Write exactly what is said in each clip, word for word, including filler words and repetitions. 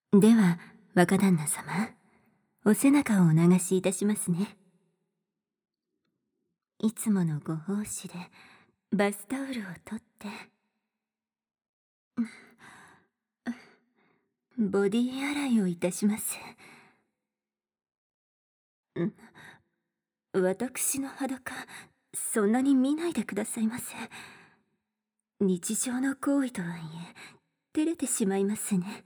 では、若旦那様、お背中をお流しいたしますね。いつものご奉仕で、バスタオルを取って、ボディ洗いをいたします。ん私の裸、そんなに見ないでくださいませ。日常の行為とはいえ、照れてしまいますね。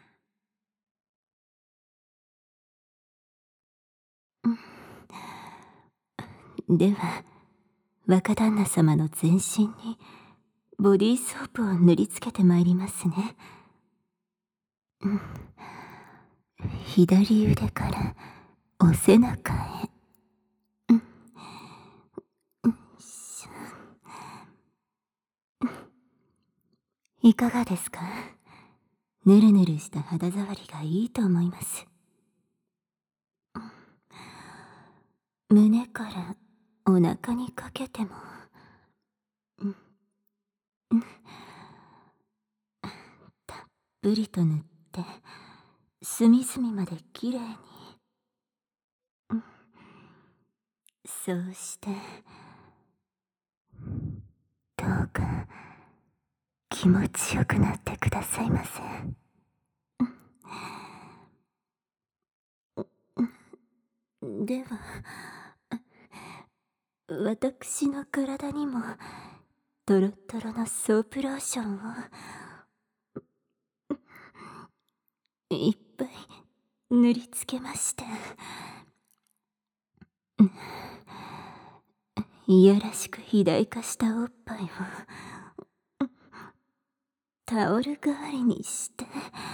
では、若旦那様の全身に、ボディーソープを塗りつけてまいりますね。うん、左腕からお背中へ。うんうんしょいかがですか？ぬるぬるした肌触りがいいと思います。胸からお腹にかけても、うんうん、たっぷりと塗って隅々まできれいに、うん、そうしてどうか気持ちよくなってくださいませ。では、私の体にもトロトロのソープローションをいっぱい塗りつけまして、いやらしく肥大化したおっぱいをタオル代わりにして、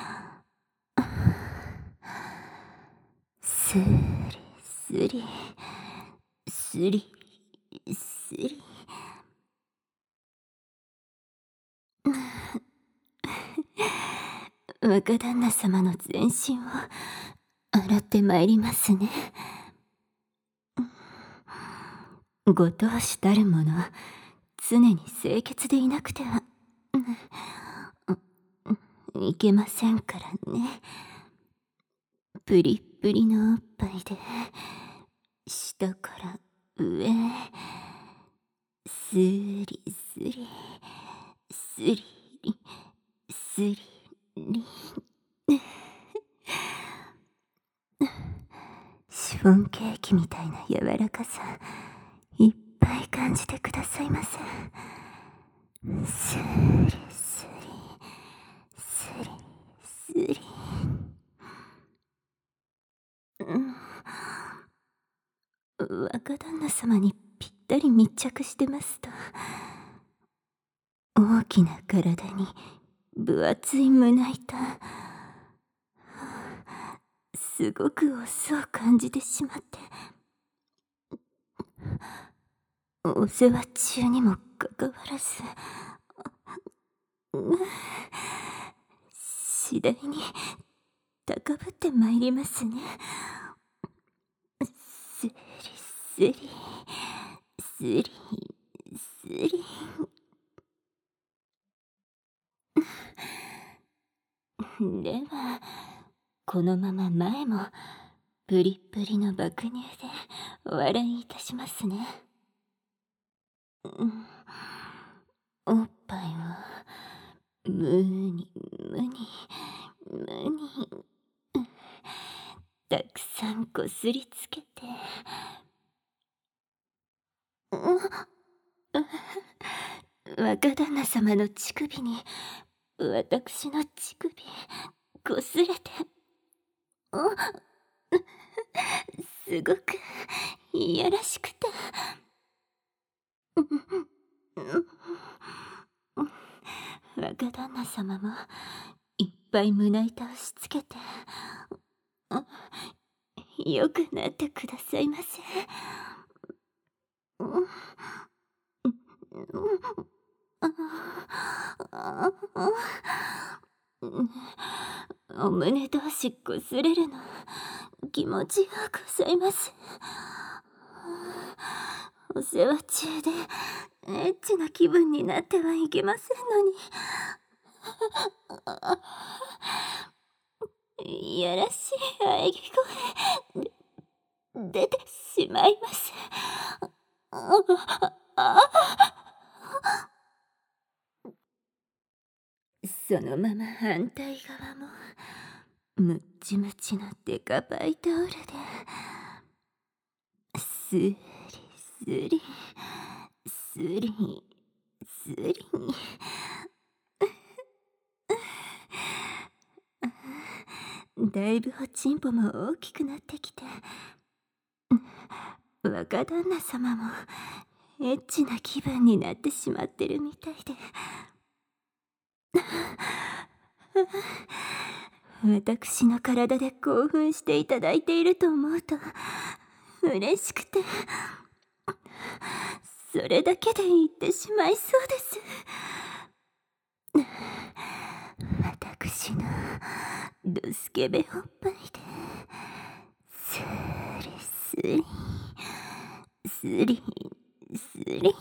スリスリスリスリ、若旦那様の全身を洗ってまいりますね。ご当主たる者、常に清潔でいなくては、いけませんからね。プリップリのおっぱいで、下から上へ、スリスリ、スリリ、スリリ。シフォンケーキみたいな柔らかさ、いっぱい感じてくださいませ。スリスリ、スリスリ。若旦那様にぴったり密着してますと、大きな体に分厚い胸板、すごくオスを感じてしまって、お世話中にもかかわらず、次第に高ぶってまいりますね。スリスリ、スリスリ。では、このまま前もプリップリの爆乳でお笑いいたしますね。うん、おっぱいをむにむにむにたくさんこすりつけて、若旦那様の乳首に私の乳首こすれて、すごくいやらしくて、若旦那様もいっぱい胸板をしつけて、よくなってくださいませ。お胸同士こすれるの気持ちよございます。お世話中でエッチな気分になってはいけませんのいやらしい喘ぎ声で出てしまいます。ああそのまま反対側もムッチムチのデカパイタオルでスリスリスリスリだいぶおちんぽも大きくなってきて、若旦那様もエッチな気分になってしまってるみたいで私の体で興奮していただいていると思うと嬉しくて、それだけで言ってしまいそうです。私のドスケベおっぱいでスリスリスリスリ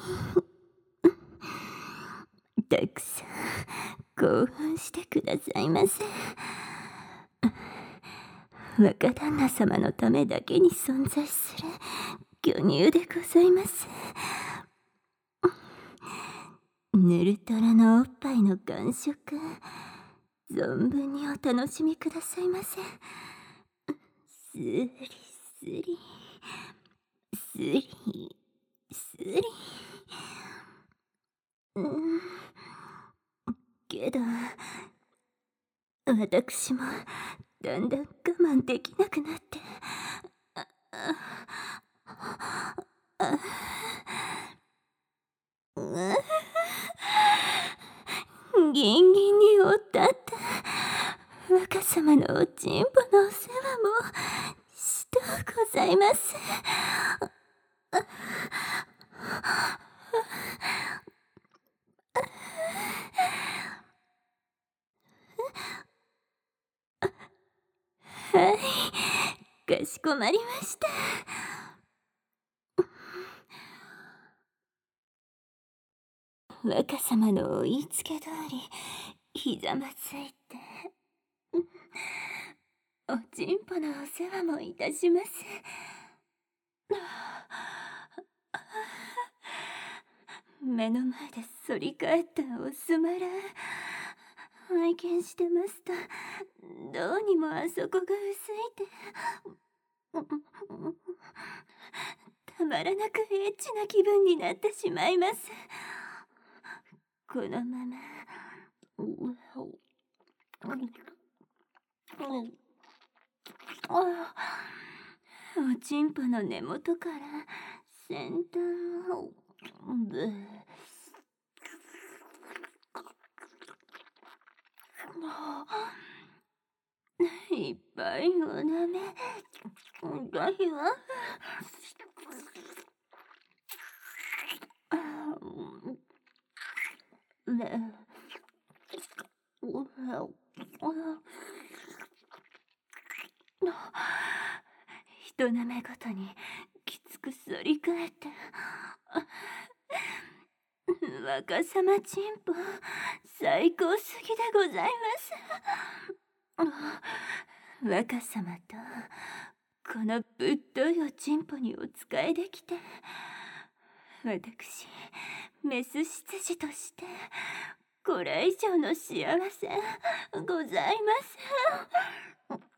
たくさん興奮してくださいませ。若旦那様のためだけに存在する巨乳でございます。ヌルトラのおっぱいの感触、存分にお楽しみくださいませ。スリスリスリスリうんけど私もだんだん我慢できなくなって、あああギンギンにおったった若様のおちんぽのお世話もしとうございます。はい、かしこまりました。若様のお言いつけ通りひざまついておちんぽのお世話もいたします。目の前で反り返ったおすまら拝見してますと、どうにもあそこが薄いてたまらなくエッチな気分になってしまいます。このままおちんぽの根元から先端をブーいっぱいおなめだいわ。ねひとなめごとにきつく反り返って若様ちんぽ最高すぎでございます。若様とこのぶっといおちんぽにお仕えできて、私メス執事としてこれ以上の幸せございません。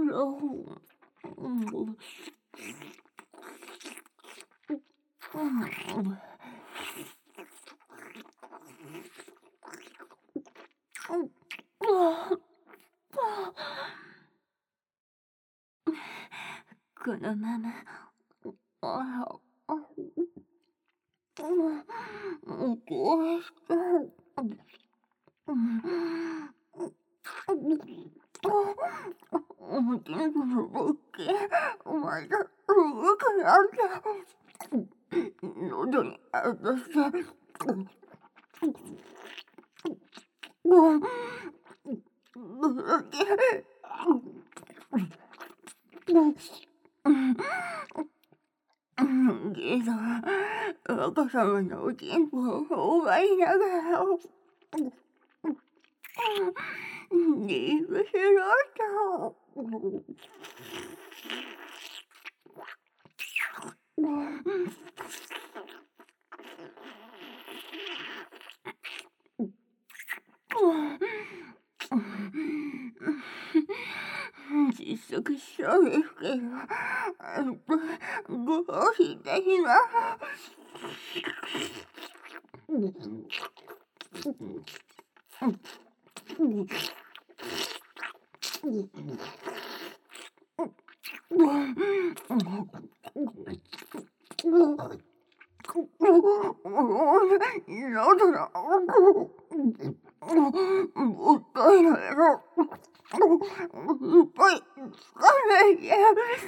このまま喉にあたせけど若様のおちんぽを奪いながらリブシロート。窒息しそうですけど、ごごひいたしますなんだろう、もったいないな。いっぱいつかないで。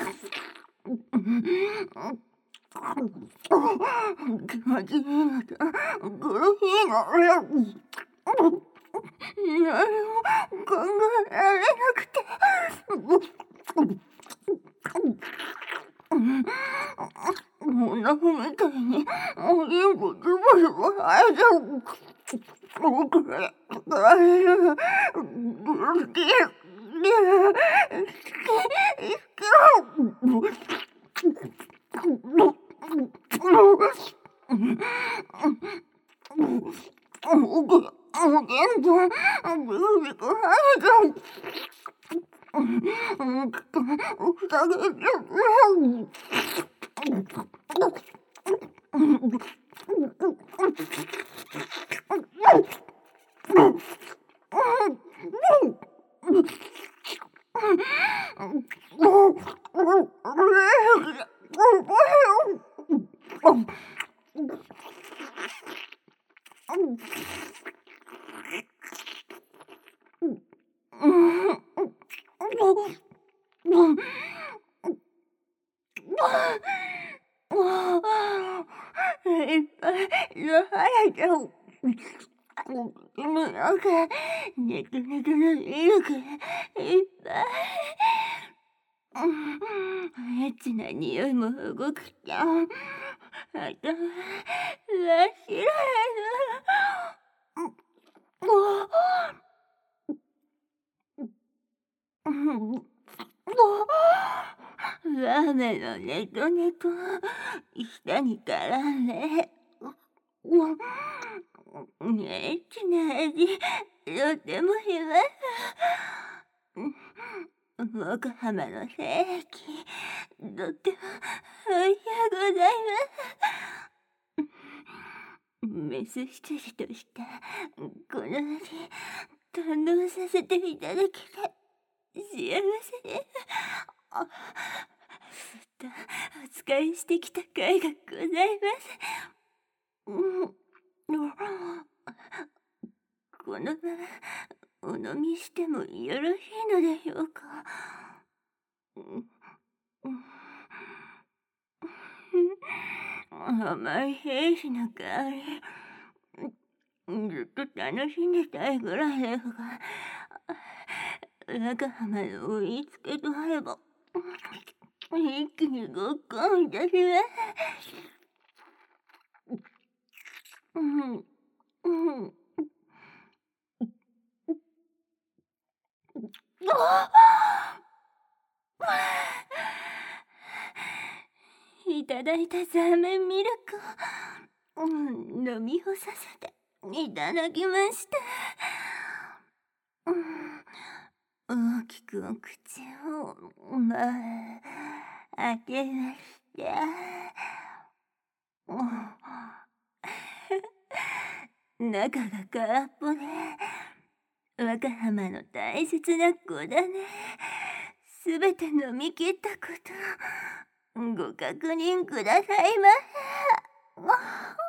気持ちいいのと苦しいのよ。何も考えられなくて。女みたいにおりんこズボズボ生えてる。僕があれが好きで好き僕がおげんとビクビク生えてる。ふざけてる。いっぱい生えてる。口の中、ねくねくのミルクいっぱい。エッチな匂いもすごくて、頭が真っ白です。ラーメンのネトネト舌に絡んで、エッチな味とてもします。若浜の精液とってもおいしゅうございます。メス羊としたこの味堪能させていただきたい。幸せです。あ、ずっとお使いしてきた甲斐がございます。うん、このままお飲みしてもよろしいのでしょうか。甘い兵士の香り、ずっと楽しんでたいぐらいですが、若浜の追いつけとあれば一気にごっこんいたします。うんうんいただいたザーメンミルクを、うん、飲み干させていただきました。うん、大きくお口を、まあ、開けました。中が空っぽで、若浜の大切な子だね。すべて飲み切ったこと、ご確認くださいませ。